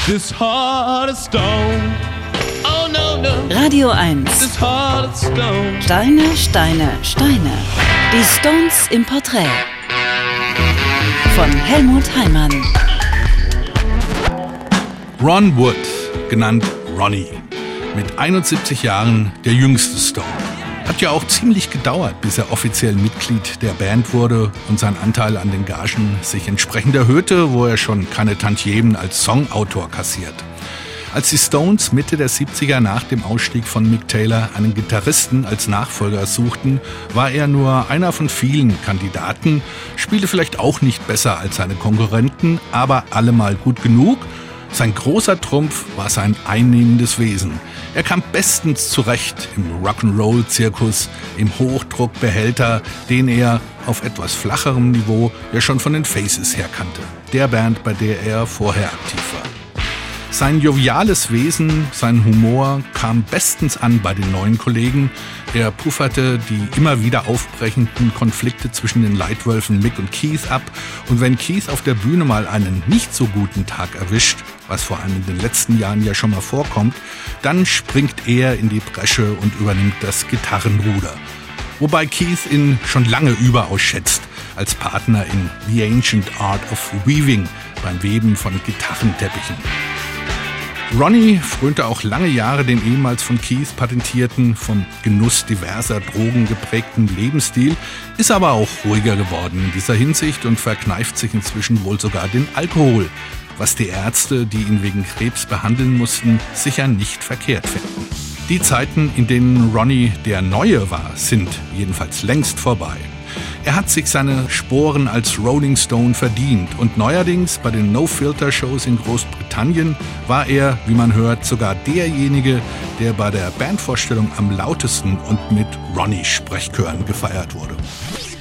this heart of stone. Oh no, no. Radio 1. This heart of stone. Steine, Steine, Steine. Die Stones im Porträt. Von Helmut Heimann. Ron Wood, genannt Ronnie. Mit 71 Jahren der jüngste Stone. Hat ja auch ziemlich gedauert, bis er offiziell Mitglied der Band wurde und sein Anteil an den Gagen sich entsprechend erhöhte, wo er schon keine Tantiemen als Songautor kassiert. Als die Stones Mitte der 70er nach dem Ausstieg von Mick Taylor einen Gitarristen als Nachfolger suchten, war er nur einer von vielen Kandidaten, spielte vielleicht auch nicht besser als seine Konkurrenten, aber allemal gut genug. Sein großer Trumpf war sein einnehmendes Wesen. Er kam bestens zurecht im Rock'n'Roll-Zirkus, im Hochdruckbehälter, den er auf etwas flacherem Niveau ja schon von den Faces her kannte, der Band, bei der er vorher aktiv war. Sein joviales Wesen, sein Humor kam bestens an bei den neuen Kollegen. Er pufferte die immer wieder aufbrechenden Konflikte zwischen den Leitwölfen Mick und Keith ab. Und wenn Keith auf der Bühne mal einen nicht so guten Tag erwischt, was vor allem in den letzten Jahren ja schon mal vorkommt, dann springt er in die Bresche und übernimmt das Gitarrenruder. Wobei Keith ihn schon lange überaus schätzt, als Partner in The Ancient Art of Weaving, beim Weben von Gitarrenteppichen. Ronnie frönte auch lange Jahre dem ehemals von Keith patentierten, vom Genuss diverser Drogen geprägten Lebensstil, ist aber auch ruhiger geworden in dieser Hinsicht und verkneift sich inzwischen wohl sogar den Alkohol, was die Ärzte, die ihn wegen Krebs behandeln mussten, sicher nicht verkehrt finden. Die Zeiten, in denen Ronnie der Neue war, sind jedenfalls längst vorbei. Er hat sich seine Sporen als Rolling Stone verdient und neuerdings bei den No-Filter-Shows in Großbritannien war er, wie man hört, sogar derjenige, der bei der Bandvorstellung am lautesten und mit Ronnie-Sprechchören gefeiert wurde.